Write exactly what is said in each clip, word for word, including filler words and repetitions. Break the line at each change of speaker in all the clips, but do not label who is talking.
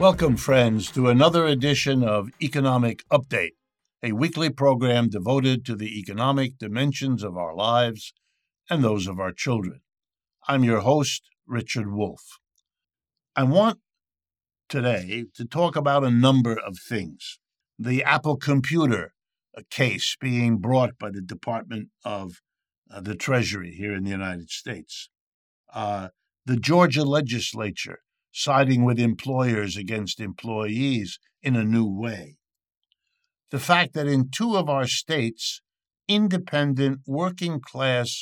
Welcome, friends, to another edition of Economic Update, a weekly program devoted to the economic dimensions of our lives and those of our children. I'm your host, Richard Wolff. I want today to talk about a number of things. The Apple computer a case being brought by the Department of uh, the Treasury here in the United States. Uh, the Georgia legislature siding with employers against employees in a new way. The fact that in two of our states, independent working-class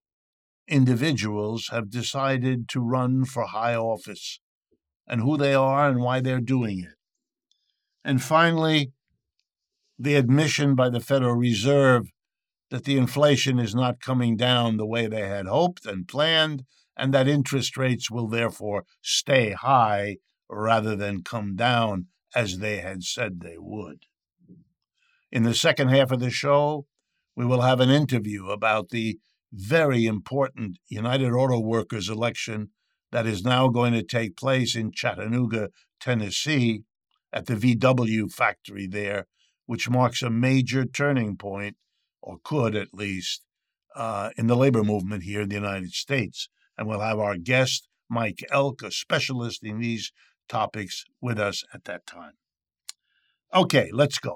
individuals have decided to run for high office, and who they are and why they're doing it. And finally, the admission by the Federal Reserve that the inflation is not coming down the way they had hoped and planned, and that interest rates will therefore stay high rather than come down as they had said they would. In the second half of the show, we will have an interview about the very important United Auto Workers election that is now going to take place in Chattanooga, Tennessee, at the V W factory there, which marks a major turning point, or could at least, uh, in the labor movement here in the United States. And we'll have our guest, Mike Elk, a specialist in these topics, with us at that time. Okay, let's go.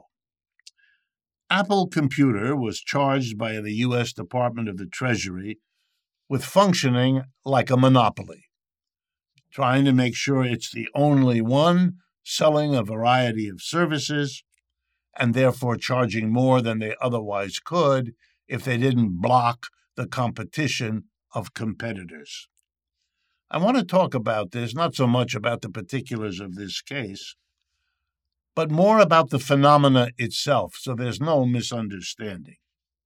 Apple Computer was charged by the U S Department of the Treasury with functioning like a monopoly, trying to make sure it's the only one selling a variety of services and therefore charging more than they otherwise could if they didn't block the competition of competitors. I want to talk about this, not so much about the particulars of this case, but more about the phenomena itself, so there's no misunderstanding.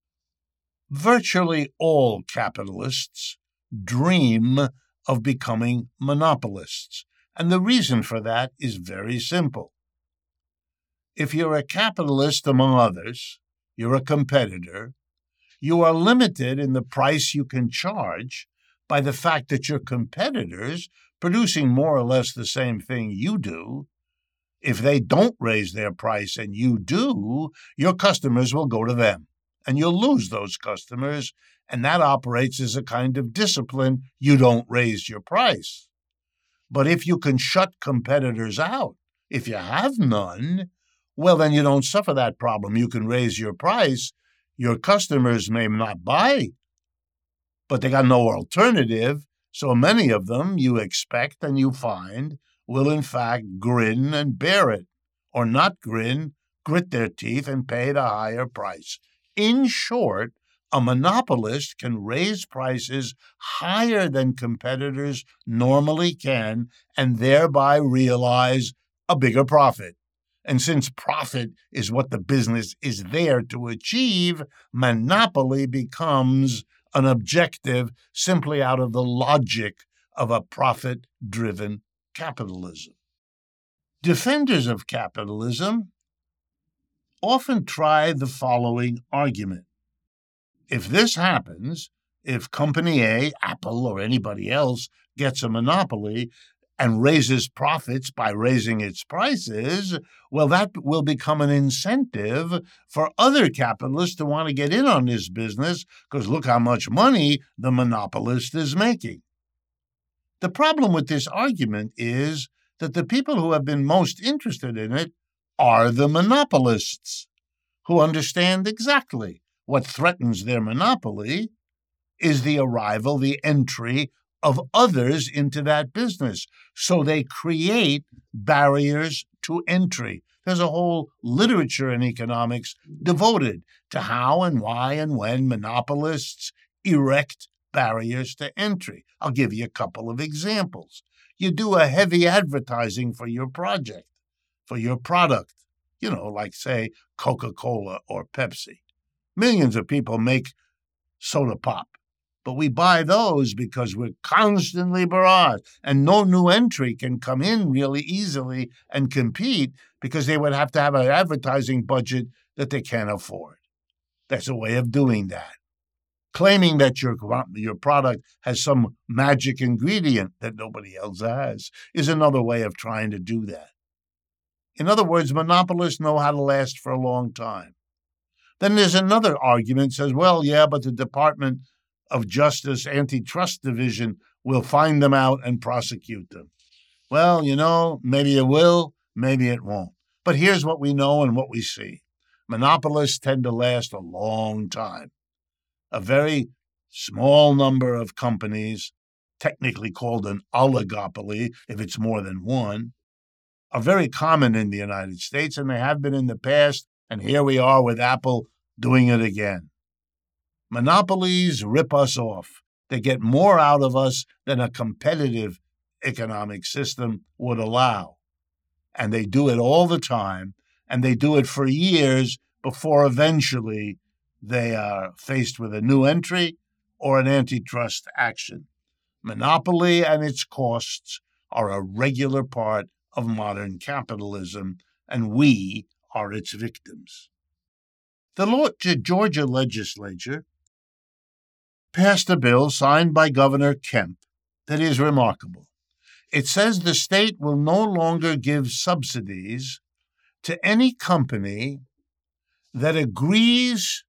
Virtually all capitalists dream of becoming monopolists, and the reason for that is very simple. If you're a capitalist among others, you're a competitor, you are limited in the price you can charge by the fact that your competitors, producing more or less the same thing you do, if they don't raise their price and you do, your customers will go to them, and you'll lose those customers, and that operates as a kind of discipline. You don't raise your price. But if you can shut competitors out, if you have none, well, then you don't suffer that problem. You can raise your price. Your customers may not buy, but they got no alternative, so many of them you expect and you find will in fact grin and bear it, or not grin, grit their teeth and pay the higher price. In short, a monopolist can raise prices higher than competitors normally can and thereby realize a bigger profit. And since profit is what the business is there to achieve, monopoly becomes an objective simply out of the logic of a profit-driven capitalism. Defenders of capitalism often try the following argument. If this happens, if Company A, Apple, or anybody else gets a monopoly, and raises profits by raising its prices, well, that will become an incentive for other capitalists to want to get in on this business because look how much money the monopolist is making. The problem with this argument is that the people who have been most interested in it are the monopolists, who understand exactly what threatens their monopoly is the arrival, the entry of others into that business. So they create barriers to entry. There's a whole literature in economics devoted to how and why and when monopolists erect barriers to entry. I'll give you a couple of examples. You do a heavy advertising for your project, for your product, you know, like, say, Coca-Cola or Pepsi. Millions of people make soda pop. But we buy those because we're constantly barraged, and no new entry can come in really easily and compete because they would have to have an advertising budget that they can't afford. That's a way of doing that. Claiming that your, your product has some magic ingredient that nobody else has is another way of trying to do that. In other words, monopolists know how to last for a long time. Then there's another argument that says, well, yeah, but the Department of Justice Antitrust Division will find them out and prosecute them. Well, you know, maybe it will, maybe it won't. But here's what we know and what we see. Monopolists tend to last a long time. A very small number of companies, technically called an oligopoly if it's more than one, are very common in the United States, and they have been in the past, and here we are with Apple doing it again. Monopolies rip us off. They get more out of us than a competitive economic system would allow. And they do it all the time, and they do it for years before eventually they are faced with a new entry or an antitrust action. Monopoly and its costs are a regular part of modern capitalism, and we are its victims. The Georgia legislature passed a bill signed by Governor Kemp that is remarkable. It says the state will no longer give subsidies to any company that agrees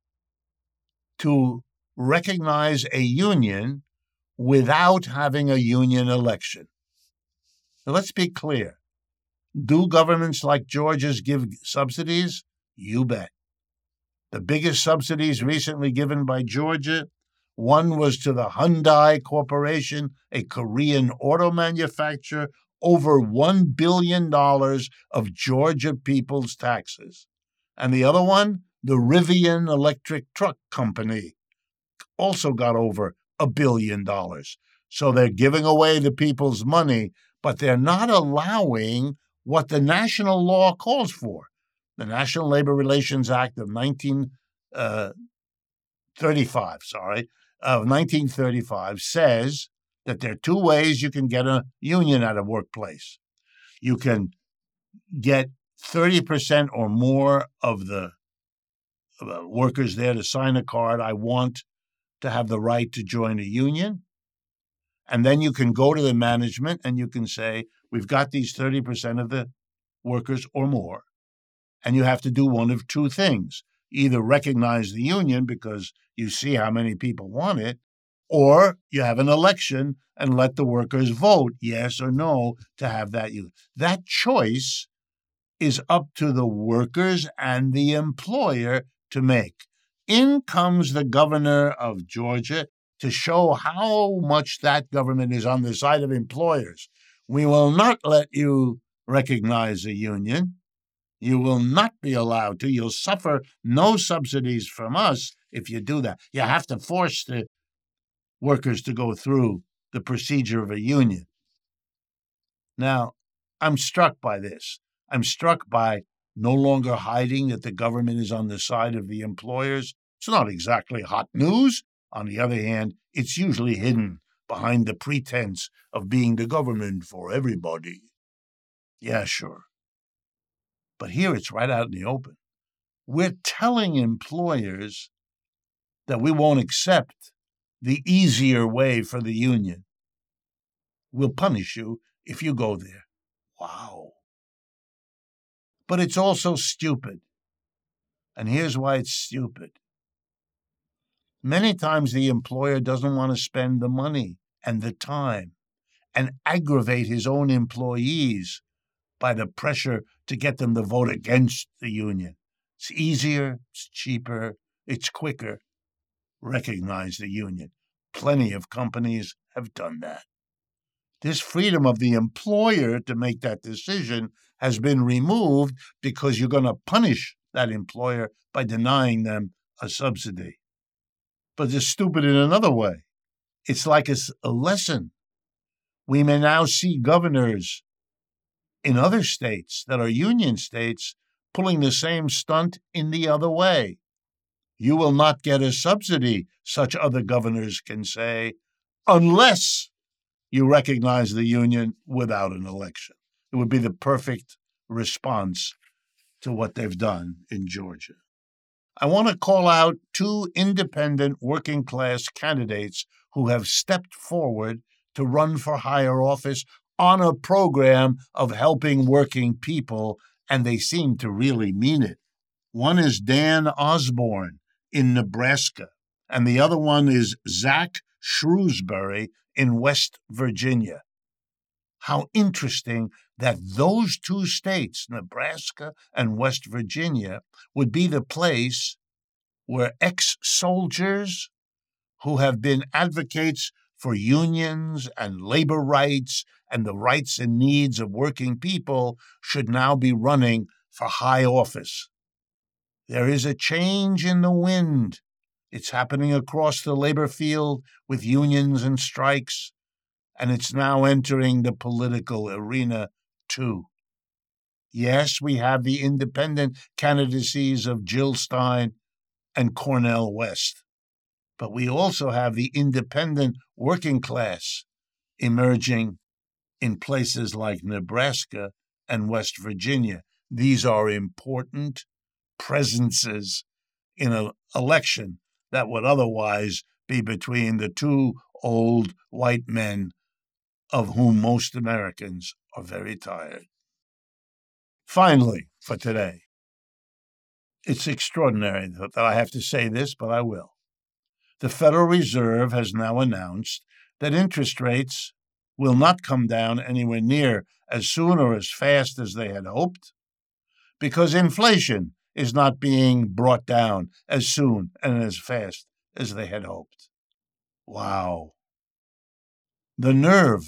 to recognize a union without having a union election. Now, let's be clear. Do governments like Georgia's give subsidies? You bet. The biggest subsidies recently given by Georgia, one was to the Hyundai Corporation, a Korean auto manufacturer, over one billion dollars of Georgia people's taxes. And the other one, the Rivian Electric Truck Company, also got over a billion dollars. So they're giving away the people's money, but they're not allowing what the national law calls for. The National Labor Relations Act of nineteen thirty-five, sorry, of nineteen thirty-five says that there are two ways you can get a union at a workplace. You can get thirty percent or more of the uh, workers there to sign a card, I want to have the right to join a union. And then you can go to the management and you can say, we've got these thirty percent of the workers or more. And you have to do one of two things. Either recognize the union because you see how many people want it, or you have an election and let the workers vote yes or no to have that union. That choice is up to the workers and the employer to make. In comes the governor of Georgia to show how much that government is on the side of employers. We will not let you recognize a union. You will not be allowed to. You'll suffer no subsidies from us if you do that. You have to force the workers to go through the procedure of a union. Now, I'm struck by this. I'm struck by no longer hiding that the government is on the side of the employers. It's not exactly hot news. On the other hand, it's usually hidden behind the pretense of being the government for everybody. Yeah, sure. But here it's right out in the open. We're telling employers that we won't accept the easier way for the union. We'll punish you if you go there. Wow. But it's also stupid. And here's why it's stupid. Many times the employer doesn't want to spend the money and the time and aggravate his own employees by the pressure to get them to vote against the union. It's easier, it's cheaper, it's quicker. Recognize the union. Plenty of companies have done that. This freedom of the employer to make that decision has been removed because you're going to punish that employer by denying them a subsidy. But it's stupid in another way. It's like a, a lesson. We may now see governors in other states that are union states pulling the same stunt in the other way. You will not get a subsidy, such other governors can say, unless you recognize the union without an election. It would be the perfect response to what they've done in Georgia. I want to call out two independent working-class candidates who have stepped forward to run for higher office on a program of helping working people, and they seem to really mean it. One is Dan Osborne in Nebraska, and the other one is Zach Shrewsbury in West Virginia. How interesting that those two states, Nebraska and West Virginia, would be the place where ex-soldiers who have been advocates for unions and labor rights and the rights and needs of working people should now be running for high office. There is a change in the wind. It's happening across the labor field with unions and strikes, and it's now entering the political arena too. Yes, we have the independent candidacies of Jill Stein and Cornel West, but we also have the independent working class emerging in places like Nebraska and West Virginia. These are important presences in an election that would otherwise be between the two old white men of whom most Americans are very tired. Finally, for today, it's extraordinary that I have to say this, but I will. The Federal Reserve has now announced that interest rates will not come down anywhere near as soon or as fast as they had hoped, because inflation is not being brought down as soon and as fast as they had hoped. Wow. The nerve.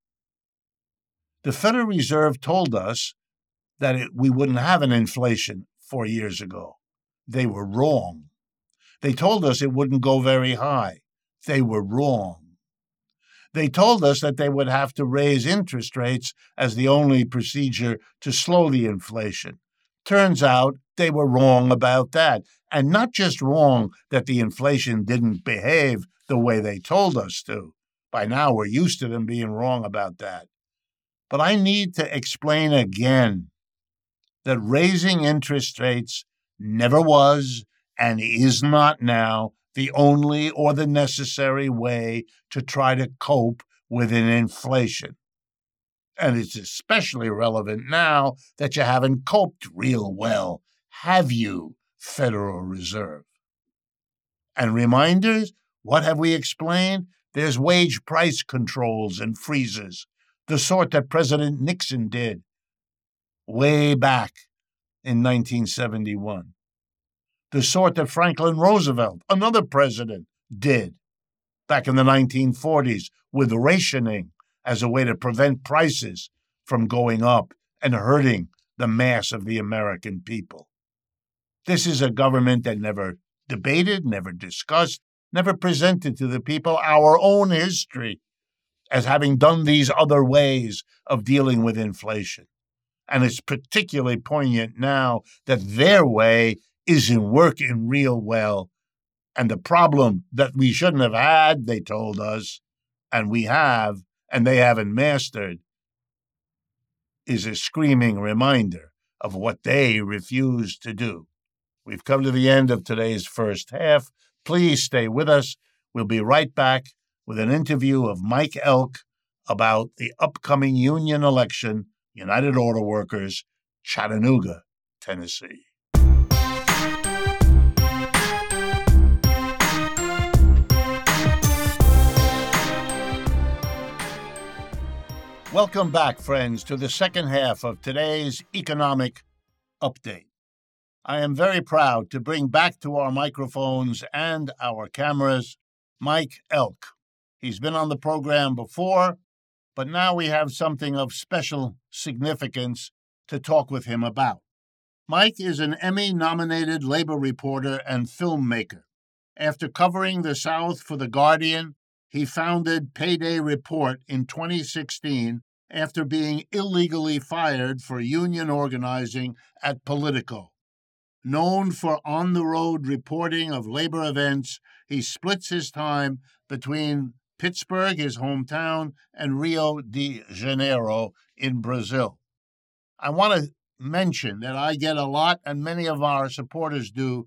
The Federal Reserve told us that it, we wouldn't have an inflation four years ago. They were wrong. They told us it wouldn't go very high. They were wrong. They told us that they would have to raise interest rates as the only procedure to slow the inflation. Turns out they were wrong about that. And not just wrong that the inflation didn't behave the way they told us to. By now, we're used to them being wrong about that. But I need to explain again that raising interest rates never was and is not now the only or the necessary way to try to cope with an inflation. And it's especially relevant now that you haven't coped real well, have you, Federal Reserve? And reminders, what have we explained? There's wage price controls and freezes, the sort that President Nixon did way back in nineteen seventy-one. The sort that Franklin Roosevelt, another president, did back in the nineteen forties with rationing as a way to prevent prices from going up and hurting the mass of the American people. This is a government that never debated, never discussed, never presented to the people our own history as having done these other ways of dealing with inflation. And it's particularly poignant now that their way isn't working real well. And the problem that we shouldn't have had, they told us, and we have, and they haven't mastered, is a screaming reminder of what they refused to do. We've come to the end of today's first half. Please stay with us. We'll be right back with an interview of Mike Elk about the upcoming union election, United Auto Workers, Chattanooga, Tennessee. Welcome back, friends, to the second half of today's economic update. I am very proud to bring back to our microphones and our cameras Mike Elk. He's been on the program before, but now we have something of special significance to talk with him about. Mike is an Emmy-nominated labor reporter and filmmaker. After covering the South for The Guardian, he founded Payday Report in twenty sixteen after being illegally fired for union organizing at Politico. Known for on-the-road reporting of labor events, he splits his time between Pittsburgh, his hometown, and Rio de Janeiro in Brazil. I want to mention that I get a lot, and many of our supporters do,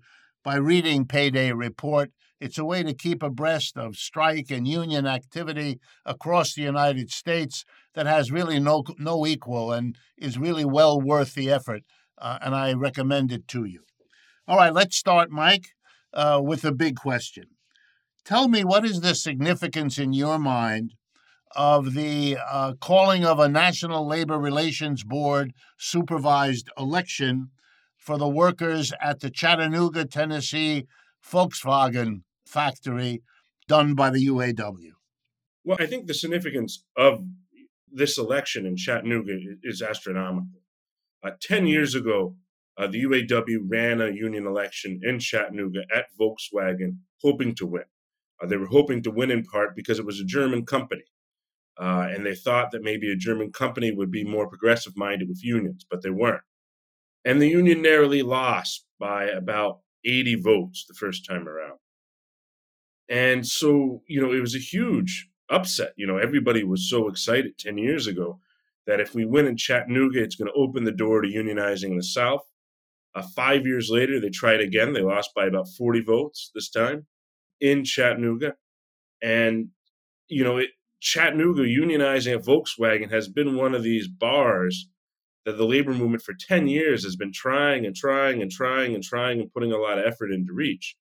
by reading Payday Report. It's a way to keep abreast of strike and union activity across the United States that has really no no equal and is really well worth the effort, uh, and I recommend it to you. All right, let's start, Mike, uh, with a big question. Tell me, what is the significance in your mind of the uh, calling of a National Labor Relations Board supervised election for the workers at the Chattanooga, Tennessee Volkswagen factory done by the U A W?
Well, I think the significance of this election in Chattanooga is astronomical. Uh, Ten years ago, uh, the U A W ran a union election in Chattanooga at Volkswagen, hoping to win. Uh, they were hoping to win in part because it was a German company, uh, and they thought that maybe a German company would be more progressive minded with unions, but they weren't. And the union narrowly lost by about eighty votes the first time around. And so, you know, it was a huge upset. You know, everybody was so excited ten years ago that if we win in Chattanooga, it's going to open the door to unionizing in the South. Uh, five years later, they tried again. They lost by about forty votes this time in Chattanooga. And, you know, it, Chattanooga unionizing at Volkswagen has been one of these bars that the labor movement for ten years has been trying and trying and trying and trying and putting a lot of effort into reach.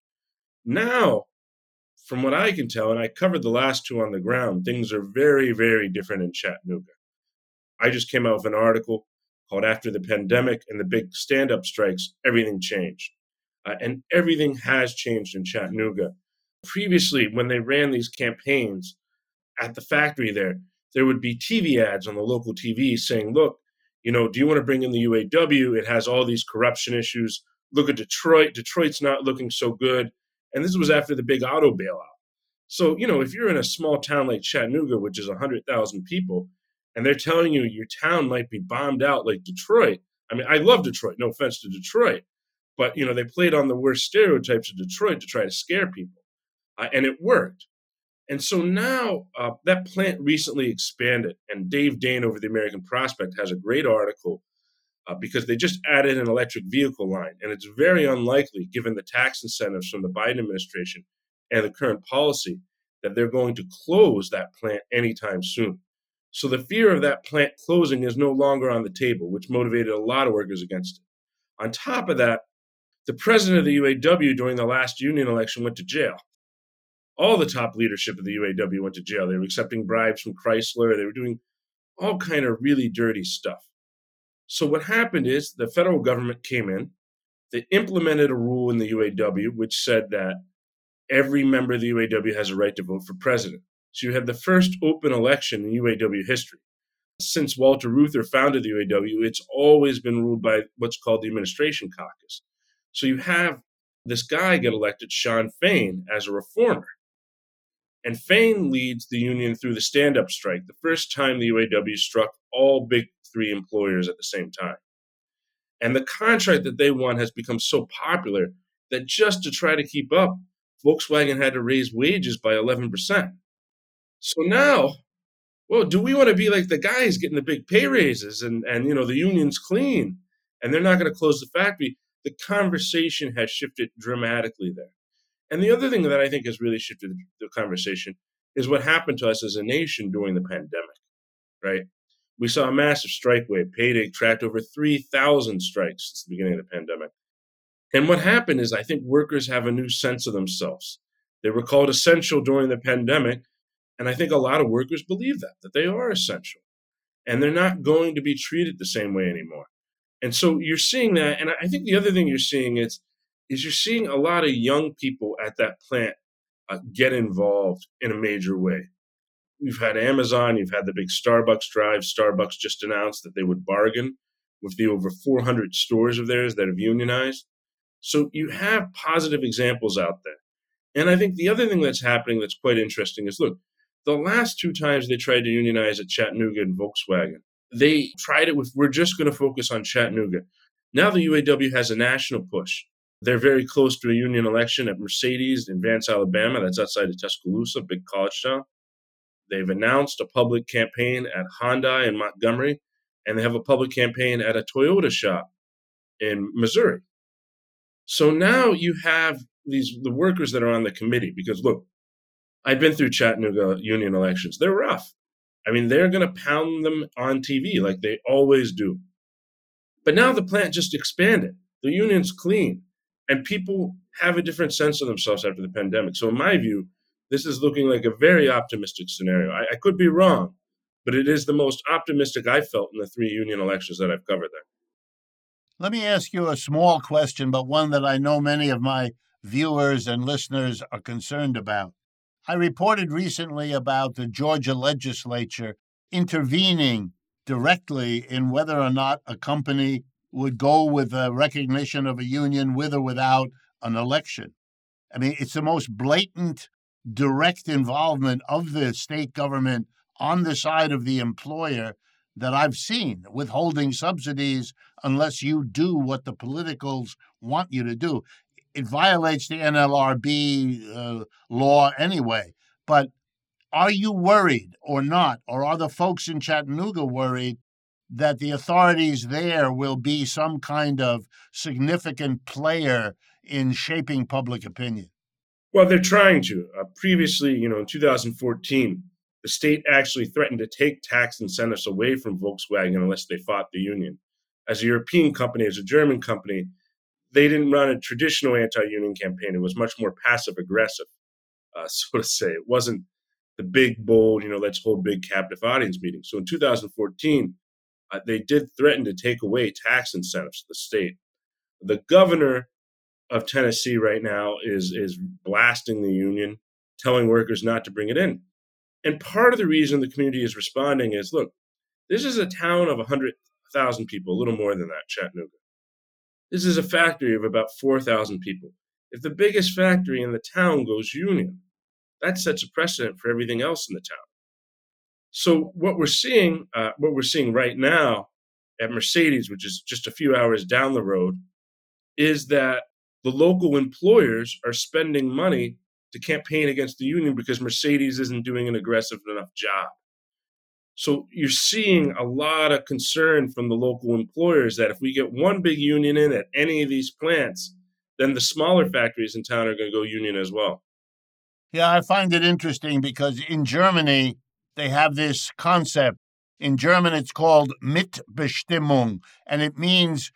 Now, from what I can tell, and I covered the last two on the ground, things are very, very different in Chattanooga. I just came out with an article called After the Pandemic and the Big Stand-Up Strikes, Everything Changed. Uh, and everything has changed in Chattanooga. Previously, when they ran these campaigns at the factory there, there would be T V ads on the local T V saying, look, you know, do you want to bring in the U A W? It has all these corruption issues. Look at Detroit. Detroit's not looking so good. And this was after the big auto bailout. So, you know, if you're in a small town like Chattanooga, which is one hundred thousand people, and they're telling you your town might be bombed out like Detroit. I mean, I love Detroit, no offense to Detroit. But, you know, they played on the worst stereotypes of Detroit to try to scare people. Uh, and it worked. And so now uh, that plant recently expanded. And Dave Dane over the American Prospect has a great article uh, because they just added an electric vehicle line. And it's very unlikely, given the tax incentives from the Biden administration and the current policy, that they're going to close that plant anytime soon. So the fear of that plant closing is no longer on the table, which motivated a lot of workers against it. On top of that, the president of the U A W during the last union election went to jail. All the top leadership of the U A W went to jail. They were accepting bribes from Chrysler. They were doing all kind of really dirty stuff. So what happened is the federal government came in. They implemented a rule in the U A W which said that every member of the U A W has a right to vote for president. So you had the first open election in U A W history. Since Walter Reuther founded the U A W, it's always been ruled by what's called the Administration Caucus. So you have this guy get elected, Shawn Fain, as a reformer. And Fain leads the union through the stand-up strike, the first time the U A W struck all big three employers at the same time. And the contract that they won has become so popular that just to try to keep up, Volkswagen had to raise wages by eleven percent. So now, well, do we want to be like the guys getting the big pay raises and, and you know, the union's clean and they're not going to close the factory? The conversation has shifted dramatically there. And the other thing that I think has really shifted the conversation is what happened to us as a nation during the pandemic, right? We saw a massive strike wave. Payday tracked over three thousand strikes since the beginning of the pandemic. And what happened is I think workers have a new sense of themselves. They were called essential during the pandemic. And I think a lot of workers believe that, that they are essential. And they're not going to be treated the same way anymore. And so you're seeing that. And I think the other thing you're seeing is, is you're seeing a lot of young people at that plant uh, get involved in a major way. You've had Amazon, you've had the big Starbucks drive. Starbucks just announced that they would bargain with the over four hundred stores of theirs that have unionized. So you have positive examples out there. And I think the other thing that's happening that's quite interesting is, look, the last two times they tried to unionize at Chattanooga and Volkswagen, they tried it with, we're just going to focus on Chattanooga. Now the U A W has a national push. They're very close to a union election at Mercedes in Vance, Alabama. That's outside of Tuscaloosa, big college town. They've announced a public campaign at Hyundai in Montgomery, and they have a public campaign at a Toyota shop in Missouri. So now you have these the workers that are on the committee, because look, I've been through Chattanooga union elections. They're rough. I mean, they're going to pound them on T V like they always do. But now the plant just expanded. The union's clean, and people have a different sense of themselves after the pandemic. So in my view, this is looking like a very optimistic scenario. I, I could be wrong, but it is the most optimistic I've felt in the three union elections that I've covered there.
Let me ask you a small question, but one that I know many of my viewers and listeners are concerned about. I reported recently about the Georgia legislature intervening directly in whether or not a company would go with a recognition of a union with or without an election. I mean, it's the most blatant, direct involvement of the state government on the side of the employer that I've seen, withholding subsidies unless you do what the politicals want you to do. It violates the N L R B uh, law anyway. But are you worried or not? Or are the folks in Chattanooga worried that the authorities there will be some kind of significant player in shaping public opinion?
Well, they're trying to. Uh, previously, you know, in two thousand fourteen, the state actually threatened to take tax incentives away from Volkswagen unless they fought the union. As a European company, as a German company, they didn't run a traditional anti-union campaign. It was much more passive-aggressive, uh, so to say. It wasn't the big, bold, you know, let's hold big captive audience meetings. So in two thousand fourteen, uh, they did threaten to take away tax incentives to the state. The governor of Tennessee right now is is blasting the union, telling workers not to bring it in. And part of the reason the community is responding is, look, this is a town of one hundred thousand people, a little more than that, Chattanooga. This is a factory of about four thousand people. If the biggest factory in the town goes union, that sets a precedent for everything else in the town. So what we're seeing, uh, what we're seeing right now at Mercedes, which is just a few hours down the road, is that the local employers are spending money to campaign against the union because Mercedes isn't doing an aggressive enough job. So you're seeing a lot of concern from the local employers that if we get one big union in at any of these plants, then the smaller factories in town are going to go union as well.
Yeah, I find it interesting because in Germany, they have this concept. In German, it's called Mitbestimmung, and it means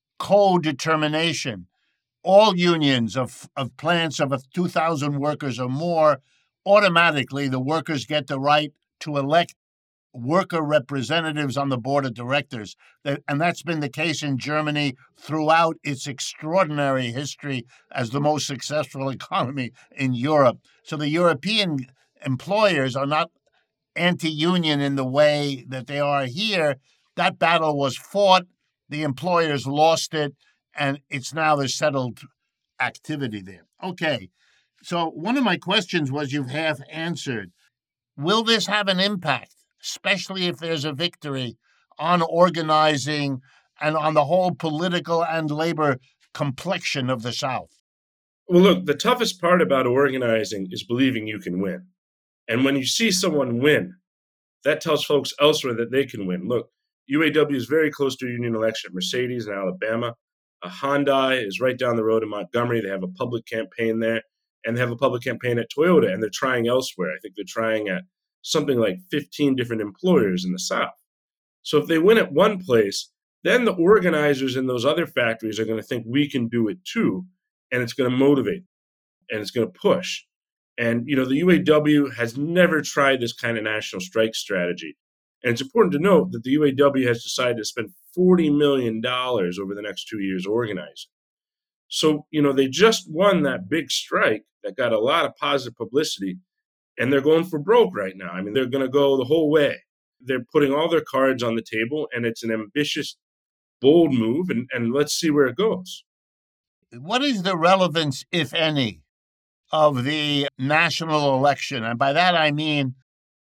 co-determination. All unions of, of plants of two thousand workers or more, automatically the workers get the right to elect worker representatives on the board of directors. And that's been the case in Germany throughout its extraordinary history as the most successful economy in Europe. So the European employers are not anti-union in the way that they are here. That battle was fought. The employers lost it, and it's now the settled activity there. Okay, so one of my questions was you've half answered. Will this have an impact, especially if there's a victory, on organizing and on the whole political and labor complexion of the South?
Well, look, the toughest part about organizing is believing you can win. And when you see someone win, that tells folks elsewhere that they can win. Look, U A W is very close to a union election. Mercedes in Alabama. Uh, Hyundai is right down the road in Montgomery. They have a public campaign there, and they have a public campaign at Toyota, and they're trying elsewhere. I think they're trying at something like fifteen different employers in the South. So if they win at one place, then the organizers in those other factories are going to think we can do it too, and it's going to motivate, and it's going to push. And, you know, the U A W has never tried this kind of national strike strategy. And it's important to note that the U A W has decided to spend forty million dollars over the next two years organizing. So, you know, they just won that big strike that got a lot of positive publicity, and they're going for broke right now. I mean, they're going to go the whole way. They're putting all their cards on the table, and it's an ambitious, bold move, and, and let's see where it goes.
What is the relevance, if any, of the national election? And by that I mean,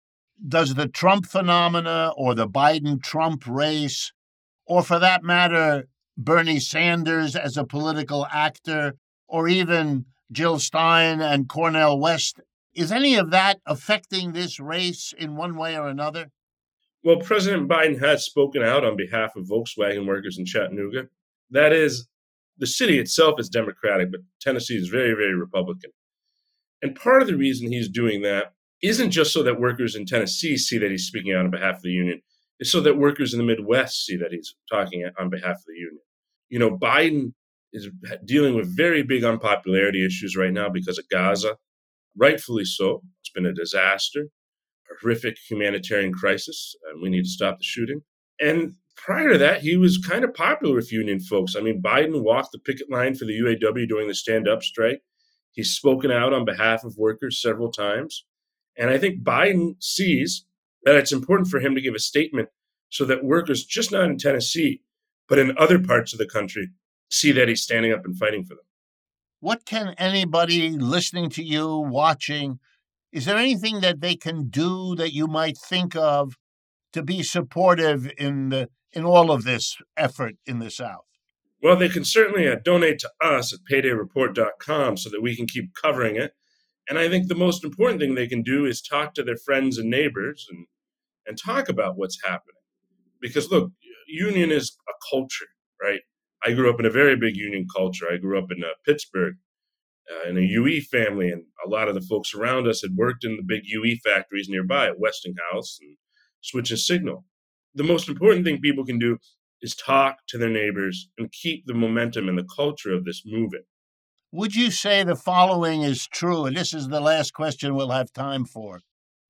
does the Trump phenomena or the Biden-Trump race, or for that matter, Bernie Sanders as a political actor, or even Jill Stein and Cornel West, is any of that affecting this race in one way or another?
Well, President Biden has spoken out on behalf of Volkswagen workers in Chattanooga. That is the city itself is Democratic, but Tennessee is very, very Republican. And part of the reason he's doing that isn't just so that workers in Tennessee see that he's speaking out on behalf of the union. It's so that workers in the Midwest see that he's talking on behalf of the union. You know, Biden is dealing with very big unpopularity issues right now because of Gaza. Rightfully so. It's been a disaster, a horrific humanitarian crisis, and we need to stop the shooting. And prior to that, he was kind of popular with union folks. I mean, Biden walked the picket line for the U A W during the stand-up strike. He's spoken out on behalf of workers several times. And I think Biden sees that it's important for him to give a statement so that workers, just not in Tennessee, but in other parts of the country, see that he's standing up and fighting for them.
What can anybody listening to you, watching, is there anything that they can do that you might think of to be supportive in the in all of this effort in the South?
Well, they can certainly uh, donate to us at payday report dot com so that we can keep covering it. And I think the most important thing they can do is talk to their friends and neighbors and, and talk about what's happening. Because, look, union is a culture, right? I grew up in a very big union culture. I grew up in uh, Pittsburgh uh, in a U E family, and a lot of the folks around us had worked in the big U E factories nearby at Westinghouse and Switch and Signal. The most important thing people can do is talk to their neighbors and keep the momentum and the culture of this moving.
Would you say the following is true? And this is the last question we'll have time for.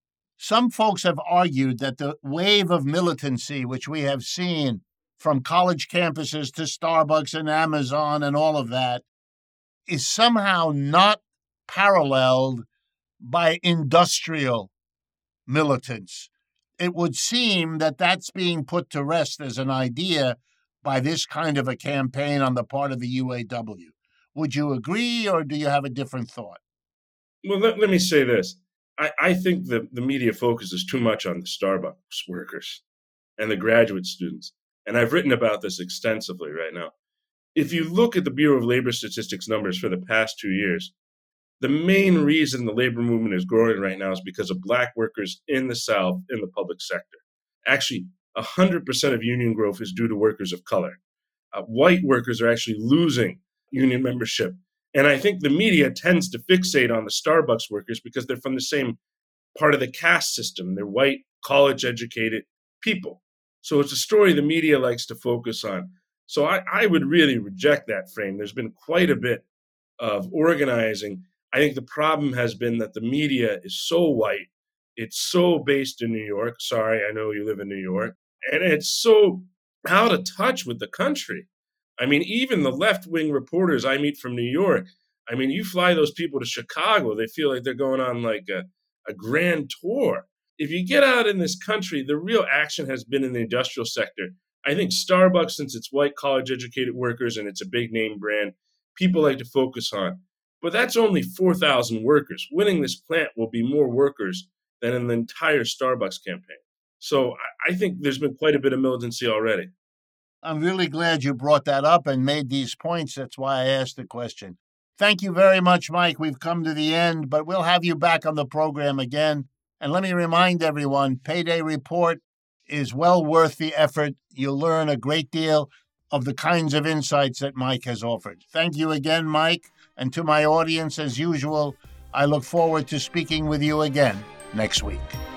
Some folks have argued that the wave of militancy, which we have seen from college campuses to Starbucks and Amazon and all of that, is somehow not paralleled by industrial militants. It would seem that that's being put to rest as an idea by this kind of a campaign on the part of the U A W. Would you agree, or do you have a different thought?
Well, let, let me say this. I, I think the, the media focuses too much on the Starbucks workers and the graduate students. And I've written about this extensively right now. If you look at the Bureau of Labor Statistics numbers for the past two years, the main reason the labor movement is growing right now is because of Black workers in the South in the public sector. Actually, one hundred percent of union growth is due to workers of color. Uh, white workers are actually losing union membership. And I think the media tends to fixate on the Starbucks workers because they're from the same part of the caste system. They're white, college-educated people. So it's a story the media likes to focus on. So I, I would really reject that frame. There's been quite a bit of organizing. I think the problem has been that the media is so white. It's so based in New York. Sorry, I know you live in New York. And it's so out of touch with the country. I mean, even the left-wing reporters I meet from New York, I mean, you fly those people to Chicago, they feel like they're going on like a, a grand tour. If you get out in this country, the real action has been in the industrial sector. I think Starbucks, since it's white college-educated workers and it's a big-name brand, people like to focus on. But that's only four thousand workers. Winning this plant will be more workers than in the entire Starbucks campaign. So I think there's been quite a bit of militancy already.
I'm really glad you brought that up and made these points. That's why I asked the question. Thank you very much, Mike. We've come to the end, but we'll have you back on the program again. And let me remind everyone, Payday Report is well worth the effort. You'll learn a great deal of the kinds of insights that Mike has offered. Thank you again, Mike. And to my audience, as usual, I look forward to speaking with you again next week.